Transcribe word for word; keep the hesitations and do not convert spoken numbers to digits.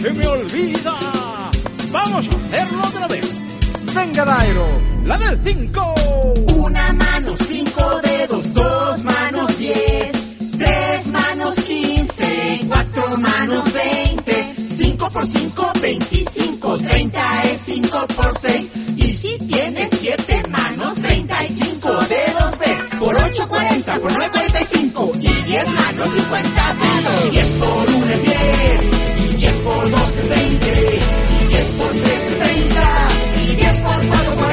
se me olvida. Vamos a hacerlo otra vez. Venga, Dairo, la del cinco. Una mano, cinco dedos, dos manos, diez. Tres manos, quince. Cuatro manos, veinte. Cinco por cinco, veinticinco. Treinta es cinco por seis. Y si tienes siete manos, treinta y cinco dedos ves. Por ocho, cuarenta. Por nueve, cuarenta y cinco. Y diez manos, cincuenta dedos. Diez por uno es diez. Y diez por dos es veinte. Y diez por tres es treinta. Y diez por cuatro